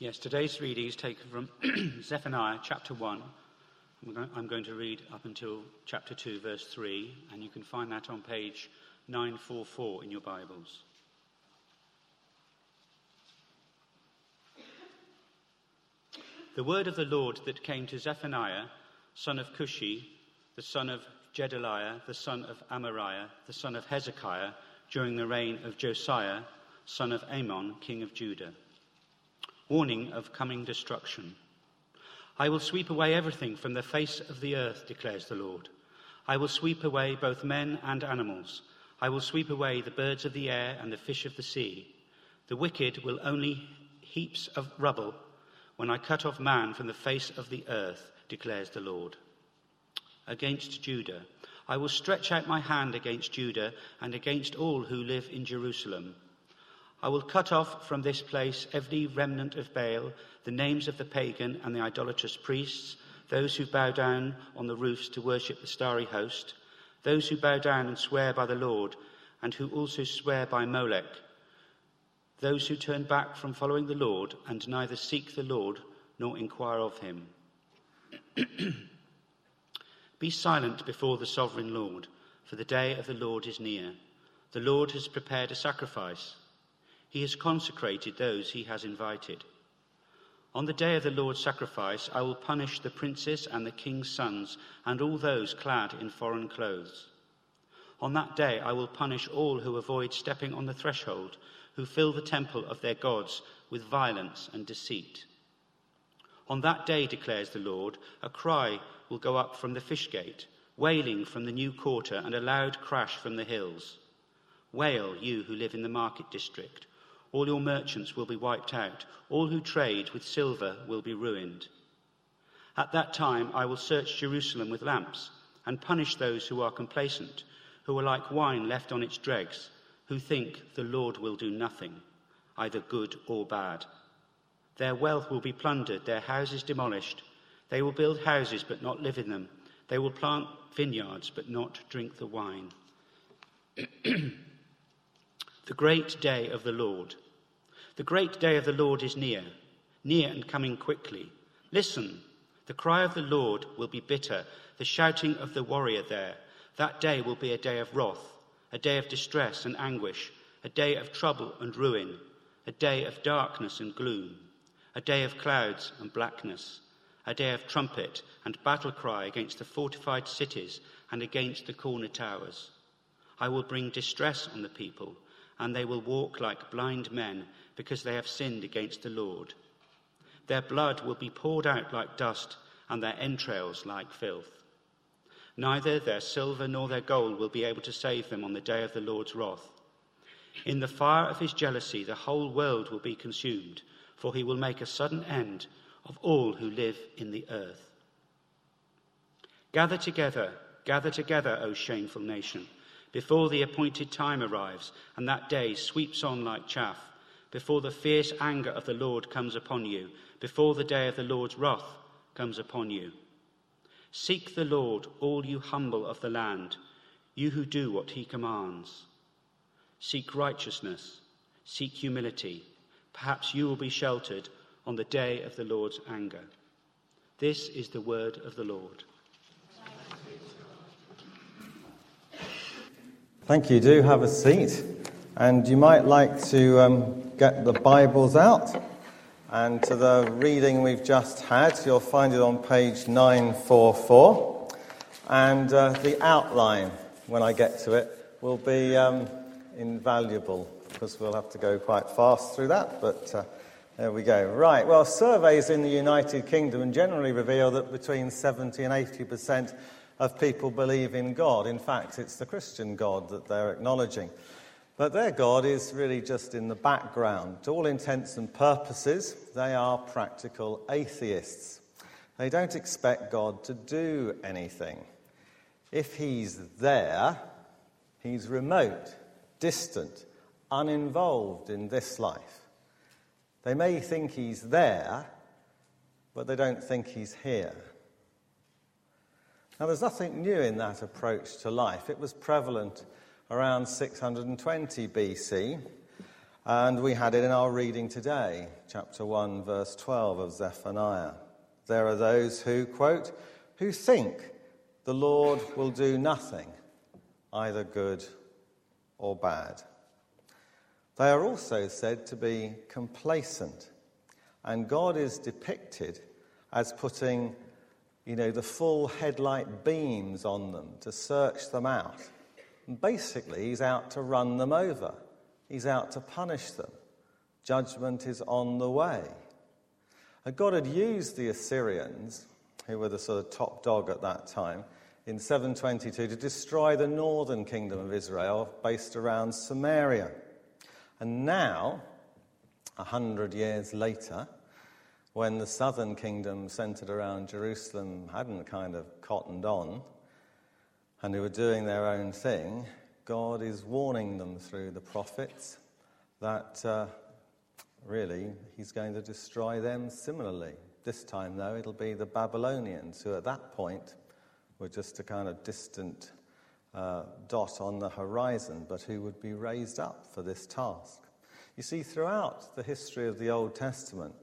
Yes, today's reading is taken from Zephaniah chapter 1. I'm going to read up until chapter 2, verse 3, and you can find that on page 944 in your Bibles. The word of the Lord that came to Zephaniah, son of Cushi, the son of Gedaliah, the son of Amariah, the son of Hezekiah, during the reign of Josiah, son of Amon, king of Judah. Warning of coming destruction. I will sweep away everything from the face of the earth, declares the Lord. I will sweep away both men and animals. I will sweep away the birds of the air and the fish of the sea. The wicked will only heaps of rubble when I cut off man from the face of the earth, declares the Lord. Against Judah, I will stretch out my hand against Judah and against all who live in Jerusalem. I will cut off from this place every remnant of Baal, the names of the pagan and the idolatrous priests, those who bow down on the roofs to worship the starry host, those who bow down and swear by the Lord, and who also swear by Molech, those who turn back from following the Lord and neither seek the Lord nor inquire of him. Be silent before the sovereign Lord, for the day of the Lord is near. The Lord has prepared a sacrifice. He has consecrated those he has invited. On the day of the Lord's sacrifice, I will punish the princes and the king's sons and all those clad in foreign clothes. On that day, I will punish all who avoid stepping on the threshold, who fill the temple of their gods with violence and deceit. On that day, declares the Lord, a cry will go up from the fish gate, wailing from the new quarter, and a loud crash from the hills. Wail, you who live in the market district. All your merchants will be wiped out. All who trade with silver will be ruined. At that time I will search Jerusalem with lamps and punish those who are complacent, who are like wine left on its dregs, who think the Lord will do nothing, either good or bad. Their wealth will be plundered, their houses demolished. They will build houses but not live in them. They will plant vineyards but not drink the wine. The great day of the Lord. The great day of the Lord is near and coming quickly. Listen, the cry of the Lord will be bitter, the shouting of the warrior there. That day will be a day of wrath, a day of distress and anguish, a day of trouble and ruin, a day of darkness and gloom, a day of clouds and blackness, a day of trumpet and battle cry against the fortified cities and against the corner towers. I will bring distress on the people, and they will walk like blind men because they have sinned against the Lord. Their blood will be poured out like dust and their entrails like filth. Neither their silver nor their gold will be able to save them on the day of the Lord's wrath. In the fire of his jealousy, the whole world will be consumed, for he will make a sudden end of all who live in the earth. Gather together, O shameful nation, before the appointed time arrives, and that day sweeps on like chaff, before the fierce anger of the Lord comes upon you, before the day of the Lord's wrath comes upon you. Seek the Lord, all you humble of the land, you who do what he commands. Seek righteousness, seek humility. Perhaps you will be sheltered on the day of the Lord's anger. This is the word of the Lord. Thank you. Do have a seat. And you might like to get the Bibles out. And to the reading we've just had, you'll find it on page 944. And the outline, when I get to it, will be invaluable, because we'll have to go quite fast through that. But there we go. Right, well, surveys in the United Kingdom generally reveal that between 70 and 80% of people believe in God. In fact, it's the Christian God that they're acknowledging. But their God is really just in the background. To all intents and purposes, they are practical atheists. They don't expect God to do anything. If he's there, he's remote, distant, uninvolved in this life. They may think he's there, but they don't think he's here. Now, there's nothing new in that approach to life. It was prevalent around 620 BC. And we had it in our reading today, chapter 1, verse 12 of Zephaniah. There are those who, quote, who think the Lord will do nothing, either good or bad. They are also said to be complacent, and God is depicted as putting, the full headlight beams on them to search them out. And basically, he's out to run them over. He's out to punish them. Judgment is on the way. And God had used the Assyrians, who were the sort of top dog at that time, in 722 to destroy the northern kingdom of Israel based around Samaria. And now, 100 years later, when the southern kingdom centered around Jerusalem hadn't kind of cottoned on and they were doing their own thing, God is warning them through the prophets that really he's going to destroy them similarly. This time, though, it'll be the Babylonians, who at that point were just a kind of distant dot on the horizon, but who would be raised up for this task. You see, throughout the history of the Old Testament,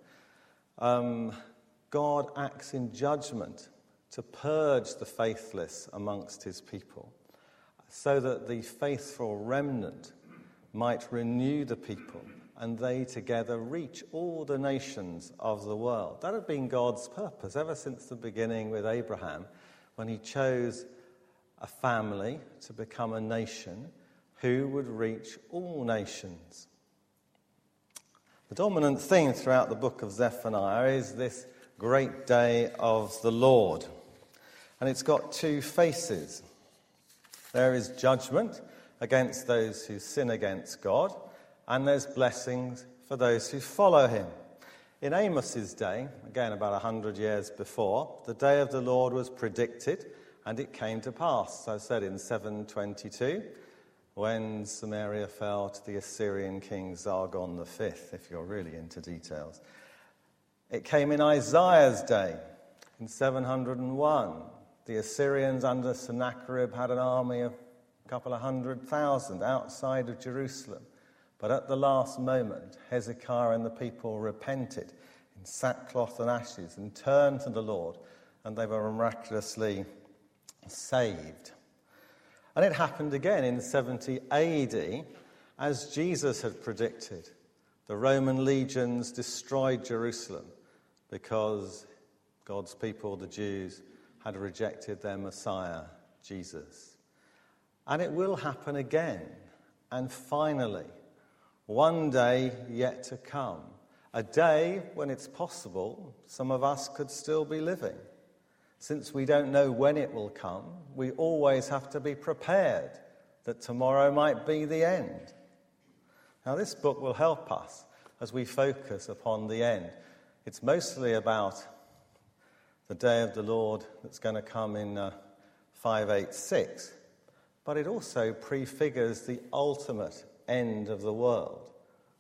God acts in judgment to purge the faithless amongst his people, so that the faithful remnant might renew the people, and they together reach all the nations of the world. That had been God's purpose ever since the beginning with Abraham, when he chose a family to become a nation who would reach all nations. The dominant theme throughout the book of Zephaniah is this great day of the Lord. And it's got two faces. There is judgment against those who sin against God, and there's blessings for those who follow him. In Amos's day, again about 100 years before, the day of the Lord was predicted, and it came to pass. So I said in 722, when Samaria fell to the Assyrian king Sargon V, if you're really into details. It came in Isaiah's day, in 701. The Assyrians under Sennacherib had an army of a couple of 100,000 outside of Jerusalem. But at the last moment, Hezekiah and the people repented in sackcloth and ashes and turned to the Lord, and they were miraculously saved. And it happened again in 70 AD, as Jesus had predicted. The Roman legions destroyed Jerusalem because God's people, the Jews, had rejected their Messiah, Jesus. And it will happen again. And finally, one day yet to come, a day when it's possible some of us could still be living. Since we don't know when it will come, we always have to be prepared that tomorrow might be the end. Now, this book will help us as we focus upon the end. It's mostly about the day of the Lord that's going to come in 586, but it also prefigures the ultimate end of the world.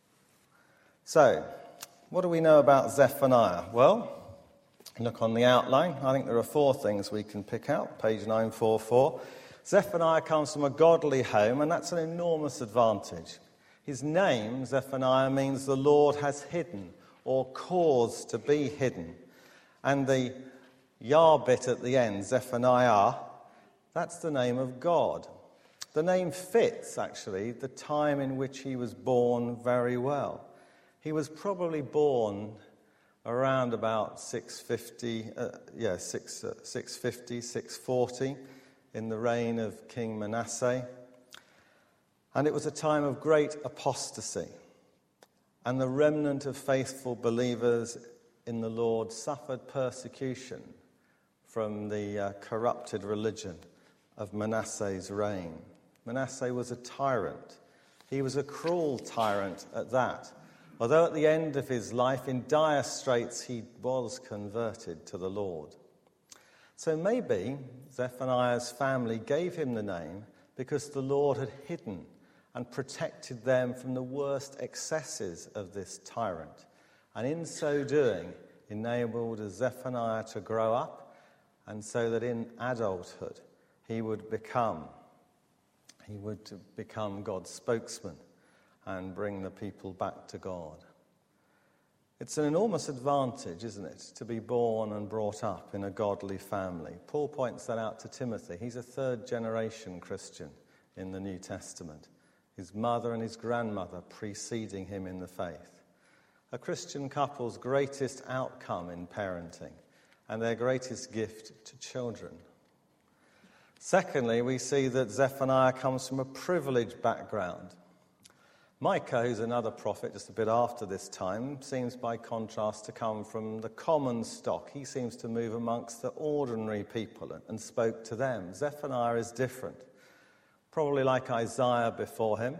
So, what do we know about Zephaniah? Well, look on the outline. I think there are 4 things we can pick out. Page 944. Zephaniah comes from a godly home, and that's an enormous advantage. His name, Zephaniah, means the Lord has hidden or caused to be hidden. And the Yah bit at the end, Zephaniah, that's the name of God. The name fits, actually, the time in which he was born very well. He was probably born around about 650, 640 in the reign of King Manasseh. And it was a time of great apostasy. And the remnant of faithful believers in the Lord suffered persecution from the corrupted religion of Manasseh's reign. Manasseh was a tyrant. He was a cruel tyrant at that. Although at the end of his life, in dire straits, he was converted to the Lord. So maybe Zephaniah's family gave him the name because the Lord had hidden and protected them from the worst excesses of this tyrant, and in so doing enabled Zephaniah to grow up, and so that in adulthood he would become God's spokesman and bring the people back to God. It's an enormous advantage, isn't it, to be born and brought up in a godly family. Paul points that out to Timothy. He's a third-generation Christian in the New Testament. His mother and his grandmother preceding him in the faith. A Christian couple's greatest outcome in parenting and their greatest gift to children. Secondly, we see that Zephaniah comes from a privileged background. Micah, who's another prophet just a bit after this time, seems by contrast to come from the common stock. He seems to move amongst the ordinary people and spoke to them. Zephaniah is different. Probably like Isaiah before him,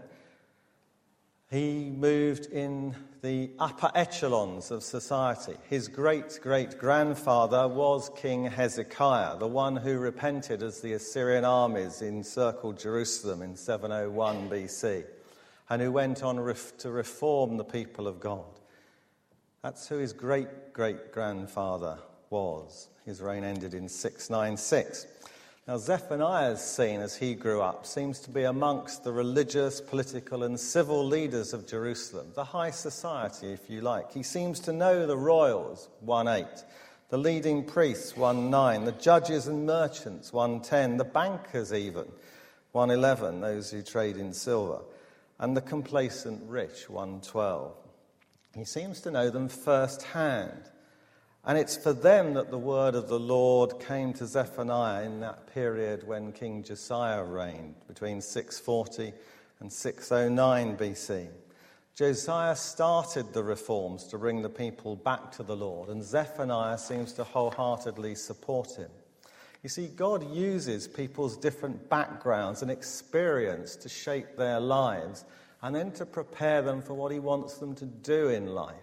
he moved in the upper echelons of society. His great-great-grandfather was King Hezekiah, the one who repented as the Assyrian armies encircled Jerusalem in 701 BC, and who went on to reform the people of God. That's who his great-great-grandfather was. His reign ended in 696. Now, Zephaniah's scene as he grew up seems to be amongst the religious, political and civil leaders of Jerusalem, the high society, if you like. He seems to know the royals, 1:8, the leading priests, 1:9, the judges and merchants, 1:10, the bankers even, 1:11, those who trade in silver, and the complacent rich, 1:12. He seems to know them firsthand. And it's for them that the word of the Lord came to Zephaniah in that period when King Josiah reigned, between 640 and 609 BC. Josiah started the reforms to bring the people back to the Lord, and Zephaniah seems to wholeheartedly support him. You see, God uses people's different backgrounds and experience to shape their lives and then to prepare them for what he wants them to do in life.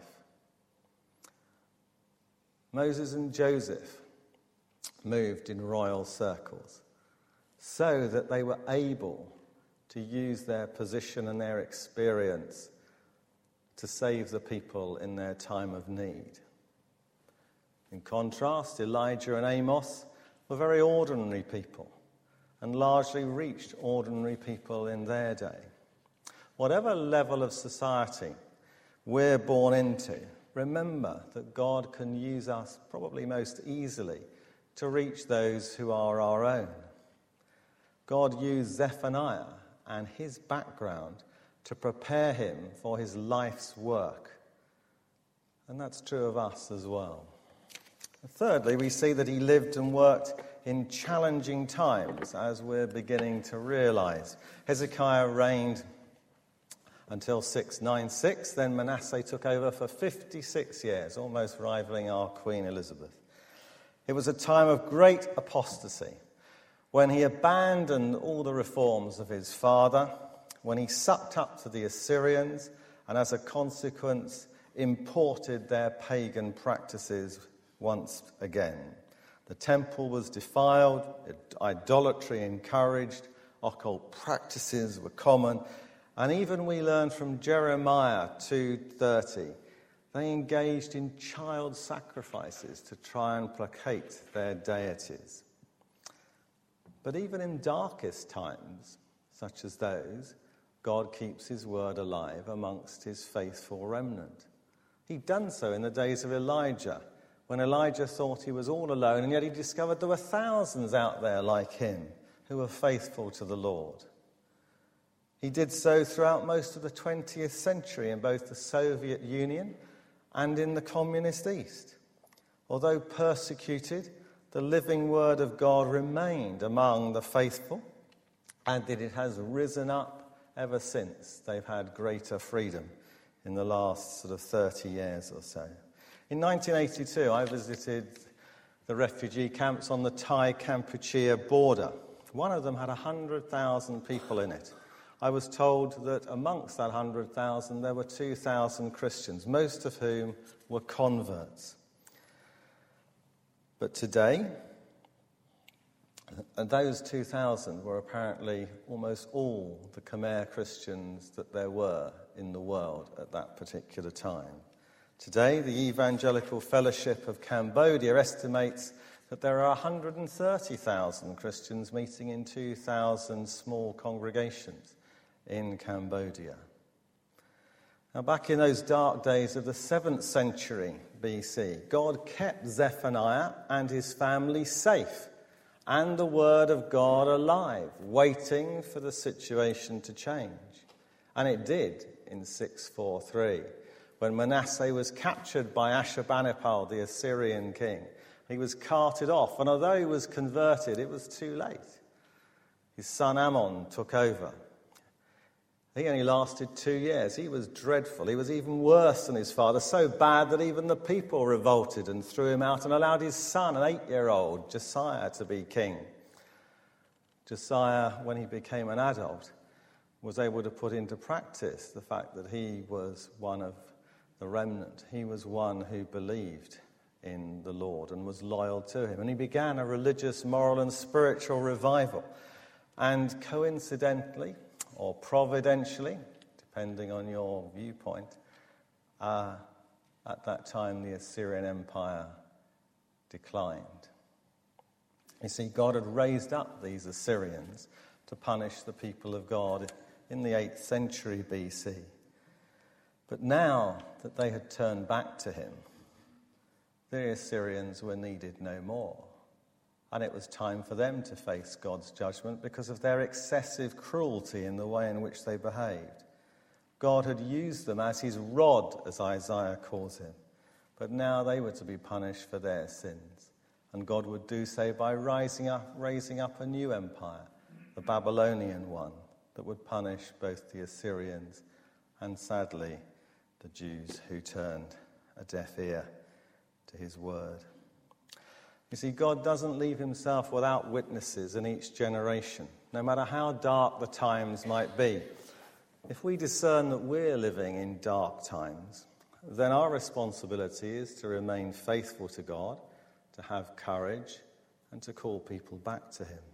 Moses and Joseph moved in royal circles so that they were able to use their position and their experience to save the people in their time of need. In contrast, Elijah and Amos were very ordinary people and largely reached ordinary people in their day. Whatever level of society we're born into, remember that God can use us probably most easily to reach those who are our own. God used Zephaniah and his background to prepare him for his life's work. And that's true of us as well. Thirdly, we see that he lived and worked in challenging times, as we're beginning to realize. Hezekiah reigned until 696, then Manasseh took over for 56 years, almost rivaling our Queen Elizabeth. It was a time of great apostasy, when he abandoned all the reforms of his father, when he sucked up to the Assyrians, and as a consequence imported their pagan practices once again. The temple was defiled, idolatry encouraged, occult practices were common, and even we learn from Jeremiah 2:30, they engaged in child sacrifices to try and placate their deities. But even in darkest times, such as those, God keeps his word alive amongst his faithful remnant. He'd done so in the days of Elijah, when Elijah thought he was all alone, and yet he discovered there were thousands out there like him who were faithful to the Lord. He did so throughout most of the 20th century in both the Soviet Union and in the Communist East. Although persecuted, the living word of God remained among the faithful, and it has risen up ever since they've had greater freedom in the last 30 years or so. In 1982, I visited the refugee camps on the Thai-Kampuchea border. One of them had 100,000 people in it. I was told that amongst that 100,000 there were 2,000 Christians, most of whom were converts. But today, those 2,000 were apparently almost all the Khmer Christians that there were in the world at that particular time. Today, the Evangelical Fellowship of Cambodia estimates that there are 130,000 Christians meeting in 2,000 small congregations in Cambodia. Now, back in those dark days of the 7th century BC, God kept Zephaniah and his family safe and the word of God alive, waiting for the situation to change. And it did in 643, when Manasseh was captured by Ashurbanipal, the Assyrian king. He was carted off, and although he was converted, it was too late. His son Ammon took over. He only lasted 2 years. He was dreadful. He was even worse than his father, so bad that even the people revolted and threw him out and allowed his son, an 8-year-old, Josiah, to be king. Josiah, when he became an adult, was able to put into practice the fact that he was one of the remnant. He was one who believed in the Lord and was loyal to him. And he began a religious, moral and spiritual revival. And coincidentally, or providentially, depending on your viewpoint, at that time the Assyrian Empire declined. You see, God had raised up these Assyrians to punish the people of God in the 8th century BC. But now that they had turned back to him, the Assyrians were needed no more. And it was time for them to face God's judgment because of their excessive cruelty in the way in which they behaved. God had used them as his rod, as Isaiah calls him. But now they were to be punished for their sins. And God would do so by raising up a new empire, the Babylonian one, that would punish both the Assyrians and, sadly, the Jews who turned a deaf ear to his word. You see, God doesn't leave himself without witnesses in each generation, no matter how dark the times might be. If we discern that we're living in dark times, then our responsibility is to remain faithful to God, to have courage, and to call people back to him.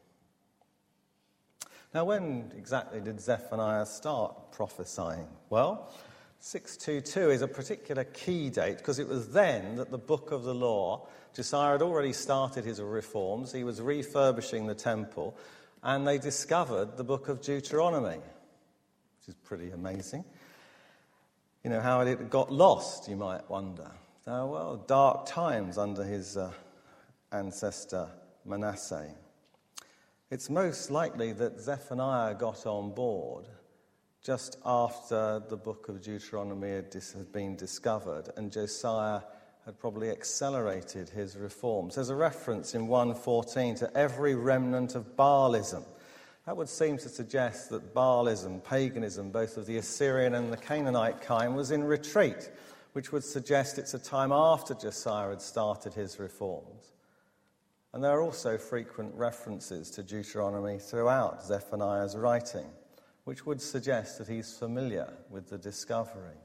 Now, when exactly did Zephaniah start prophesying? Well, 622 is a particular key date because it was then that the book of the law, Josiah had already started his reforms, he was refurbishing the temple, and they discovered the book of Deuteronomy, which is pretty amazing. You know, how it got lost, you might wonder. Well, dark times under his ancestor Manasseh. It's most likely that Zephaniah got on board just after the book of Deuteronomy had been discovered, and Josiah had probably accelerated his reforms. There's a reference in 1:14 to every remnant of Baalism. That would seem to suggest that Baalism, paganism, both of the Assyrian and the Canaanite kind, was in retreat, which would suggest it's a time after Josiah had started his reforms. And there are also frequent references to Deuteronomy throughout Zephaniah's writing, which would suggest that he's familiar with the discovery.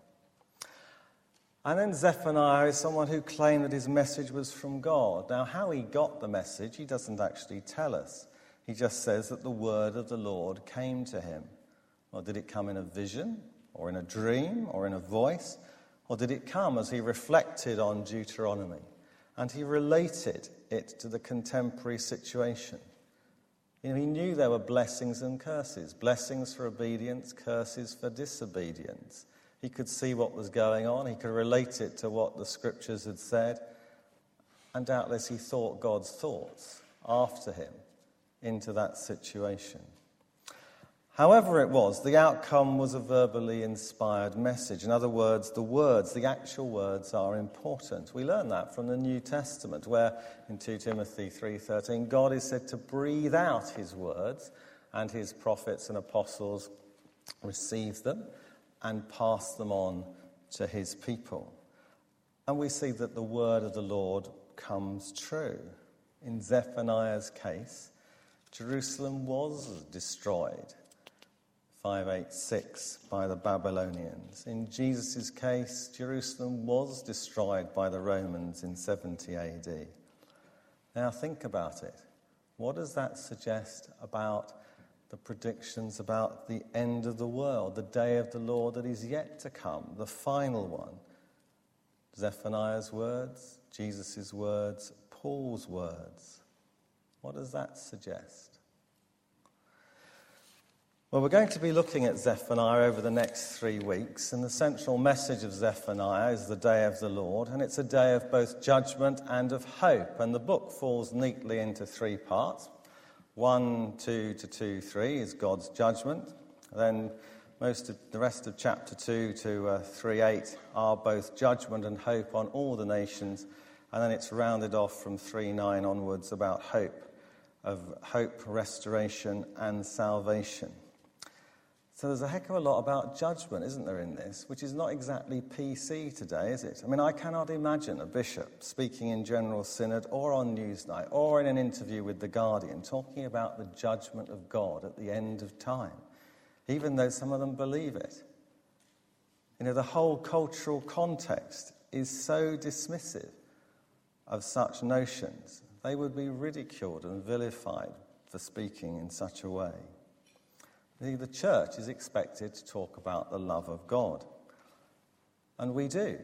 And then Zephaniah is someone who claimed that his message was from God. Now, how he got the message, he doesn't actually tell us. He just says that the word of the Lord came to him. Well, did it come in a vision, or in a dream, or in a voice? Or did it come as he reflected on Deuteronomy? And he related it to the contemporary situation. You know, he knew there were blessings and curses. Blessings for obedience, curses for disobedience. He could see what was going on. He could relate it to what the scriptures had said. And doubtless he thought God's thoughts after him into that situation. However it was, the outcome was a verbally inspired message. In other words, the actual words are important. We learn that from the New Testament, where in 2 Timothy 3:13, God is said to breathe out his words, and his prophets and apostles receive them and pass them on to his people. And we see that the word of the Lord comes true. In Zephaniah's case, Jerusalem was destroyed, 586, by the Babylonians. In Jesus' case, Jerusalem was destroyed by the Romans in 70 AD. Now think about it. What does that suggest about the predictions about the end of the world, the day of the Lord that is yet to come, the final one? Zephaniah's words, Jesus' words, Paul's words. What does that suggest? Well, we're going to be looking at Zephaniah over the next 3 weeks, and the central message of Zephaniah is the day of the Lord, and it's a day of both judgment and of hope. And the book falls neatly into 3 parts. 1:2 to 2:3 is God's judgment. Then the rest of chapter 2 to 3:8 are both judgment and hope on all the nations, and then it's rounded off from 3:9 onwards about hope, restoration, and salvation. So there's a heck of a lot about judgment, isn't there, in this, which is not exactly PC today, is it? I mean, I cannot imagine a bishop speaking in General Synod or on Newsnight or in an interview with The Guardian talking about the judgment of God at the end of time, even though some of them believe it. You know, the whole cultural context is so dismissive of such notions. They would be ridiculed and vilified for speaking in such a way. The church is expected to talk about the love of God. And we do.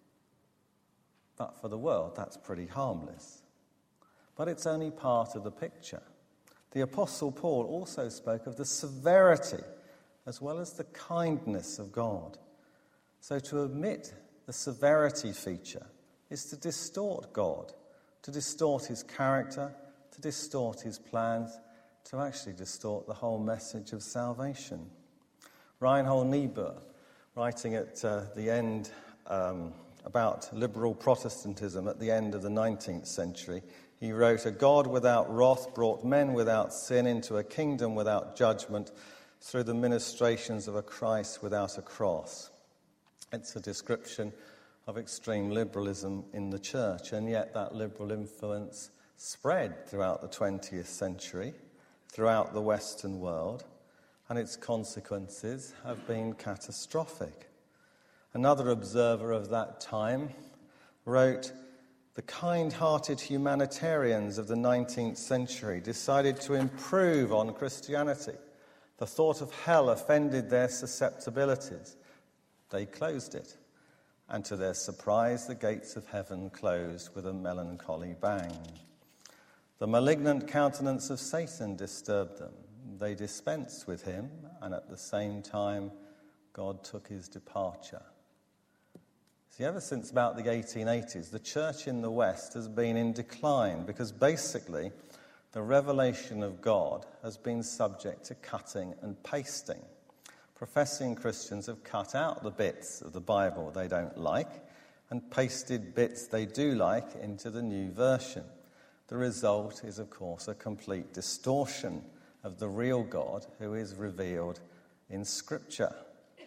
But for the world, that's pretty harmless. But it's only part of the picture. The Apostle Paul also spoke of the severity as well as the kindness of God. So to omit the severity feature is to distort God, to distort his character, to distort his plans, to actually distort the whole message of salvation. Reinhold Niebuhr, writing at the end about liberal Protestantism at the end of the 19th century, he wrote, "A God without wrath brought men without sin into a kingdom without judgment through the ministrations of a Christ without a cross." It's a description of extreme liberalism in the church, and yet that liberal influence spread throughout the 20th century, throughout the Western world, and its consequences have been catastrophic. Another observer of that time wrote, "The kind-hearted humanitarians of the 19th century decided to improve on Christianity. The thought of hell offended their susceptibilities. They closed it, and to their surprise, the gates of heaven closed with a melancholy bang. The malignant countenance of Satan disturbed them. They dispensed with him, and at the same time, God took his departure." See, ever since about the 1880s, the church in the West has been in decline because basically the revelation of God has been subject to cutting and pasting. Professing Christians have cut out the bits of the Bible they don't like and pasted bits they do like into the new version. The result is, of course, a complete distortion of the real God who is revealed in Scripture.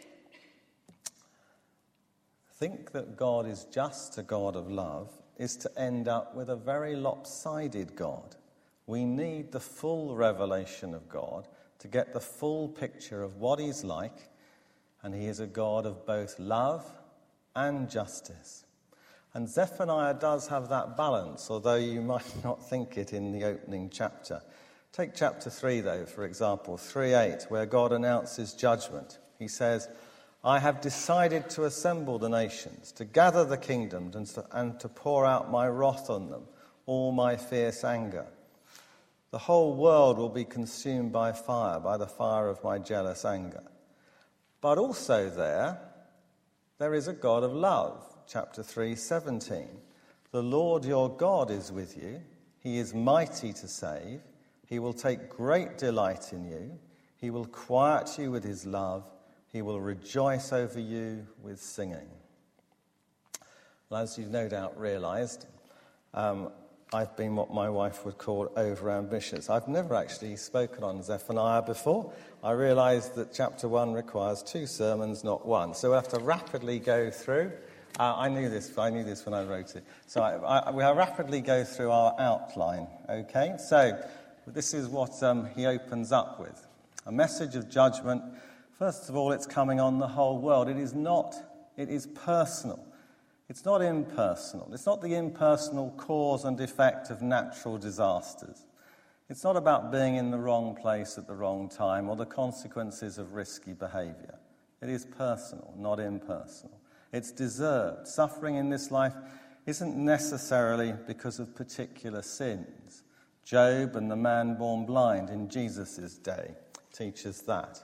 Think that God is just a God of love is to end up with a very lopsided God. We need the full revelation of God to get the full picture of what he's like, and he is a God of both love and justice. And Zephaniah does have that balance, although you might not think it in the opening chapter. Take chapter 3, though, for example, 3:8, where God announces judgment. He says, "I have decided to assemble the nations, to gather the kingdoms, and to pour out my wrath on them, all my fierce anger. The whole world will be consumed by fire, by the fire of my jealous anger." But also there is a God of love. Chapter 3:17. "The Lord your God is with you. He is mighty to save. He will take great delight in you. He will quiet you with his love. He will rejoice over you with singing." Well, as you've no doubt realised, I've been what my wife would call over-ambitious. I've never actually spoken on Zephaniah before. I realised that chapter 1 requires 2 sermons, not 1. So we'll have to rapidly go through. I knew this when I wrote it. So we'll rapidly go through our outline, okay? So this is what he opens up with. A message of judgment. First of all, it's coming on the whole world. It is personal. It's not impersonal. It's not the impersonal cause and effect of natural disasters. It's not about being in the wrong place at the wrong time or the consequences of risky behaviour. It is personal, not impersonal. It's deserved. Suffering in this life isn't necessarily because of particular sins. Job and the man born blind in Jesus' day teach us that.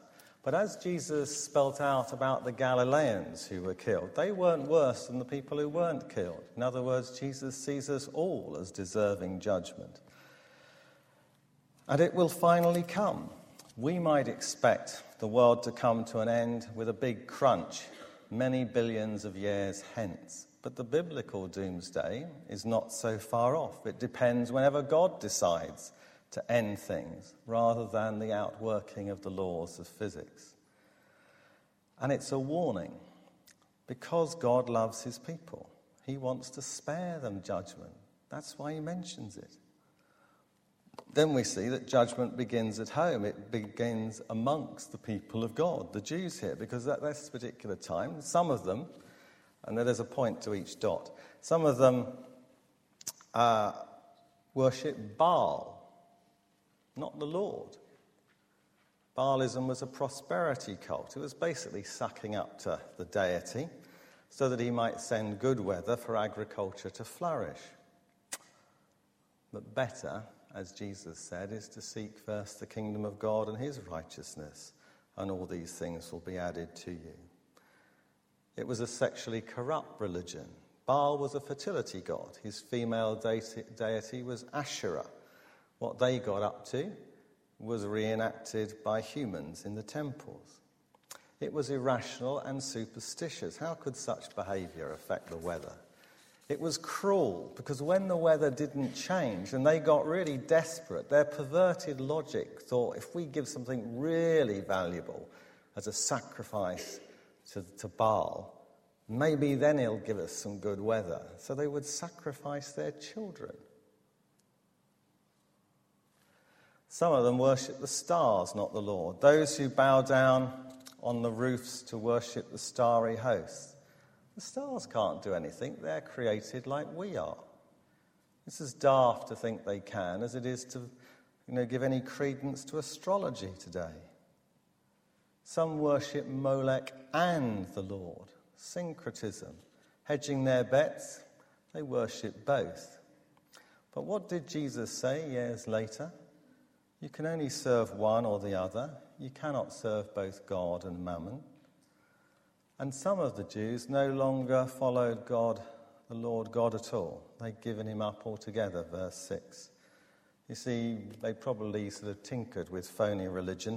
But as Jesus spelt out about the Galileans who were killed, they weren't worse than the people who weren't killed. In other words, Jesus sees us all as deserving judgment. And it will finally come. We might expect the world to come to an end with a big crunch many billions of years hence. But the biblical doomsday is not so far off. It depends whenever God decides to end things rather than the outworking of the laws of physics. And it's a warning because God loves his people. He wants to spare them judgment. That's why he mentions it. Then we see that judgment begins at home. It begins amongst the people of God, the Jews here, because at this particular time, some of them, and there's a point to each dot, some of them worship Baal, not the Lord. Baalism was a prosperity cult. It was basically sucking up to the deity so that he might send good weather for agriculture to flourish. But better, as Jesus said, is to seek first the kingdom of God and his righteousness, and all these things will be added to you. It was a sexually corrupt religion. Baal was a fertility god. His female deity was Asherah. What they got up to was reenacted by humans in the temples. It was irrational and superstitious. How could such behaviour affect the weather? It was cruel, because when the weather didn't change and they got really desperate, their perverted logic thought, if we give something really valuable as a sacrifice to Baal, maybe then he'll give us some good weather. So they would sacrifice their children. Some of them worship the stars, not the Lord. Those who bow down on the roofs to worship the starry host. The stars can't do anything. They're created like we are. It's as daft to think they can as it is to, give any credence to astrology today. Some worship Molech and the Lord. Syncretism. Hedging their bets, they worship both. But what did Jesus say years later? You can only serve one or the other. You cannot serve both God and mammon. And some of the Jews no longer followed God, the Lord God at all. They'd given him up altogether, verse 6. You see, they probably sort of tinkered with phony religion.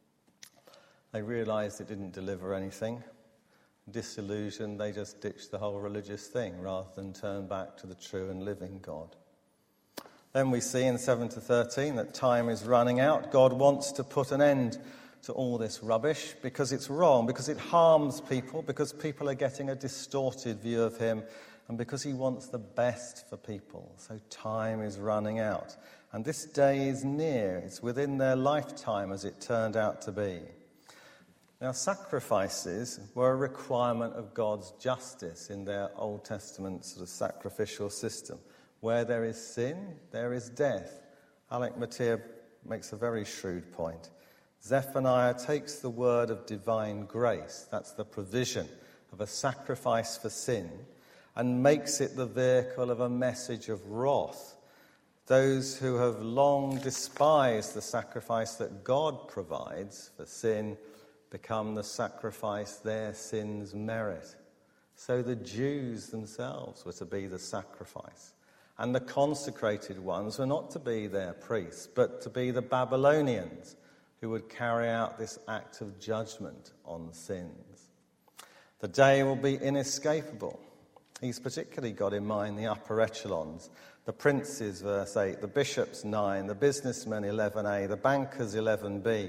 They realised it didn't deliver anything. Disillusioned, they just ditched the whole religious thing rather than turn back to the true and living God. Then we see in 7-13 that time is running out. God wants to put an end to all this rubbish because it's wrong, because it harms people, because people are getting a distorted view of him, and because he wants the best for people. So time is running out. And this day is near. It's within their lifetime, as it turned out to be. Now, sacrifices were a requirement of God's justice in their Old Testament sort of sacrificial system. Where there is sin, there is death. Alec Motyer makes a very shrewd point. Zephaniah takes the word of divine grace, that's the provision of a sacrifice for sin, and makes it the vehicle of a message of wrath. Those who have long despised the sacrifice that God provides for sin become the sacrifice their sins merit. So the Jews themselves were to be the sacrifice. And the consecrated ones were not to be their priests, but to be the Babylonians who would carry out this act of judgment on sins. The day will be inescapable. He's particularly got in mind the upper echelons, the princes, verse 8, the bishops, 9, the businessmen, 11a, the bankers, 11b.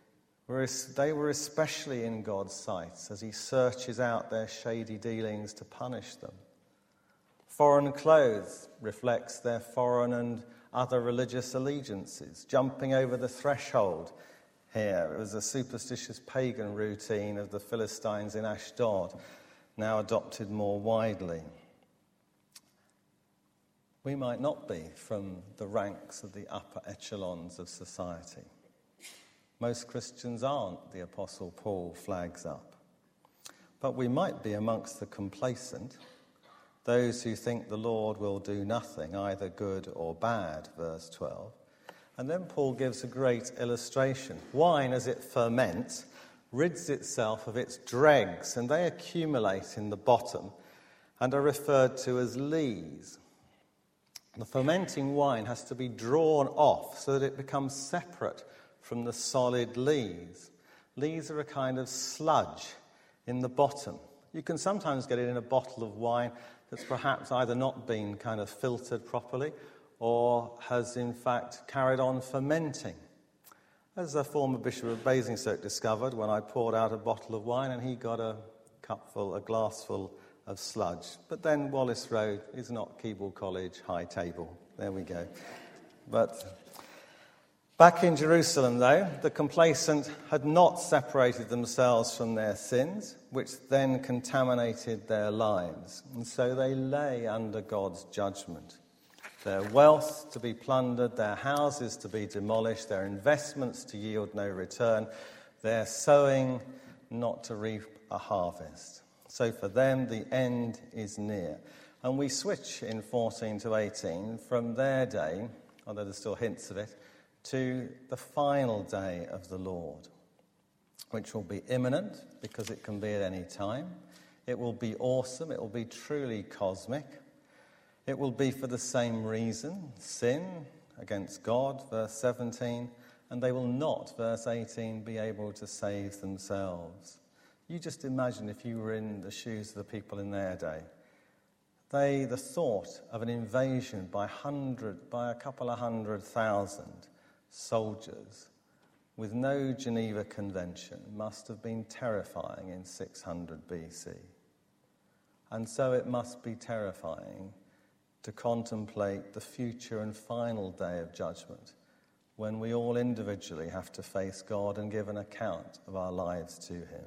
They were especially in God's sight as he searches out their shady dealings to punish them. Foreign clothes reflects their foreign and other religious allegiances. Jumping over the threshold here, it was a superstitious pagan routine of the Philistines in Ashdod, now adopted more widely. We might not be from the ranks of the upper echelons of society. Most Christians aren't, the Apostle Paul flags up. But we might be amongst the complacent, those who think the Lord will do nothing, either good or bad, verse 12. And then Paul gives a great illustration. Wine, as it ferments, rids itself of its dregs, and they accumulate in the bottom and are referred to as lees. The fermenting wine has to be drawn off so that it becomes separate from the solid lees. Lees are a kind of sludge in the bottom. You can sometimes get it in a bottle of wine that's perhaps either not been kind of filtered properly or has in fact carried on fermenting. As a former Bishop of Basingstoke discovered when I poured out a bottle of wine and he got a glassful of sludge. But then Wallace Road is not Keble College High Table. There we go. But back in Jerusalem, though, the complacent had not separated themselves from their sins, which then contaminated their lives. And so they lay under God's judgment. Their wealth to be plundered, their houses to be demolished, their investments to yield no return, their sowing not to reap a harvest. So for them, the end is near. And we switch in 14 to 18 from their day, although there's still hints of it, to the final day of the Lord, which will be imminent because it can be at any time. It will be awesome. It will be truly cosmic. It will be for the same reason, sin against God, verse 17, and they will not, verse 18, be able to save themselves. You just imagine if you were in the shoes of the people in their day. The thought of an invasion by a couple of 100,000 soldiers with no Geneva Convention must have been terrifying in 600 BC. And so it must be terrifying to contemplate the future and final day of judgment when we all individually have to face God and give an account of our lives to him.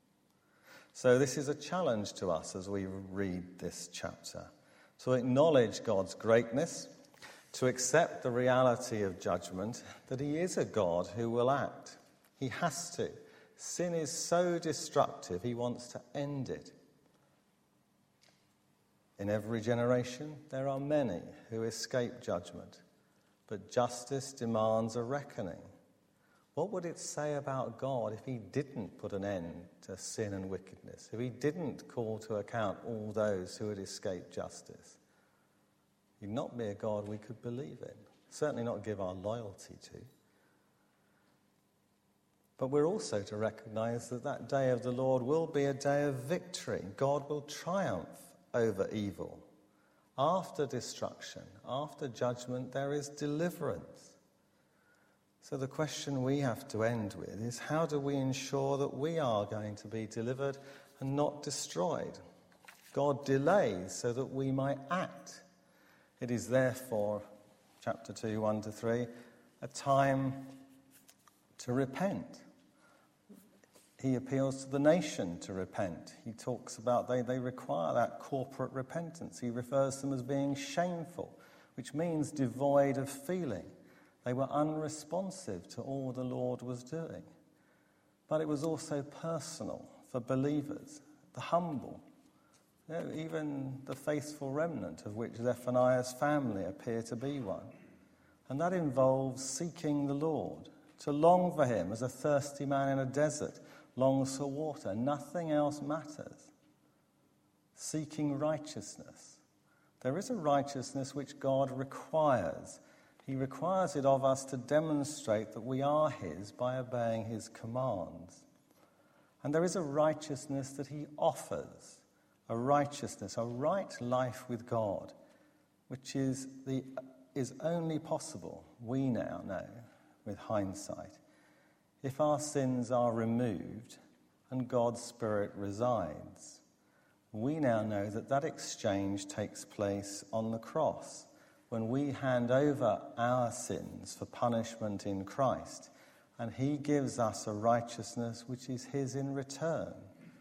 So this is a challenge to us as we read this chapter, to acknowledge God's greatness, to accept the reality of judgment, that he is a God who will act. He has to. Sin is so destructive, he wants to end it. In every generation, there are many who escape judgment, but justice demands a reckoning. What would it say about God if he didn't put an end to sin and wickedness, if he didn't call to account all those who had escaped justice? He'd not be a God we could believe in, certainly not give our loyalty to. But we're also to recognize that that day of the Lord will be a day of victory. God will triumph over evil. After destruction, after judgment, there is deliverance. So the question we have to end with is, how do we ensure that we are going to be delivered and not destroyed? God delays so that we might act. It is therefore, chapter 2, 1-3, a time to repent. He appeals to the nation to repent. He talks about they require that corporate repentance. He refers to them as being shameful, which means devoid of feeling. They were unresponsive to all the Lord was doing. But it was also personal for believers, the humble, even the faithful remnant, of which Zephaniah's family appear to be one. And that involves seeking the Lord, to long for him as a thirsty man in a desert longs for water. Nothing else matters. Seeking righteousness. There is a righteousness which God requires. He requires it of us to demonstrate that we are his by obeying his commands. And there is a righteousness that he offers, a righteousness, a right life with God, which is only possible, we now know, with hindsight, if our sins are removed and God's Spirit resides. We now know that that exchange takes place on the cross, when we hand over our sins for punishment in Christ, and he gives us a righteousness which is his in return,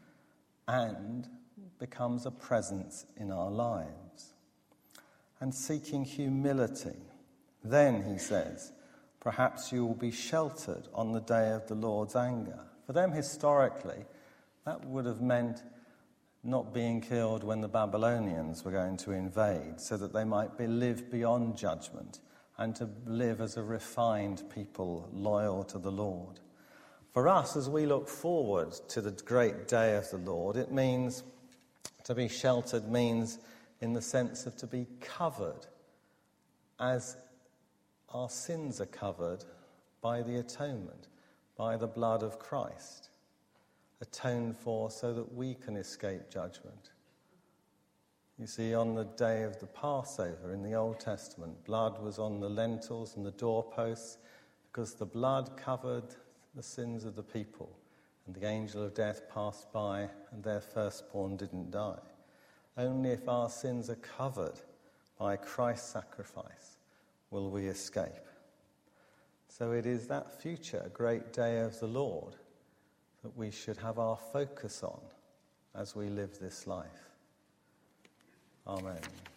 and becomes a presence in our lives. And seeking humility, then, he says, perhaps you will be sheltered on the day of the Lord's anger. For them, historically, that would have meant not being killed when the Babylonians were going to invade, so that they might live beyond judgment and to live as a refined people loyal to the Lord. For us, as we look forward to the great day of the Lord, it means to be sheltered means in the sense of to be covered, as our sins are covered by the atonement, by the blood of Christ, atoned for so that we can escape judgment. You see, on the day of the Passover in the Old Testament, blood was on the lintels and the doorposts because the blood covered the sins of the people, and the angel of death passed by and their firstborn didn't die. Only if our sins are covered by Christ's sacrifice will we escape. So it is that future great day of the Lord that we should have our focus on as we live this life. Amen.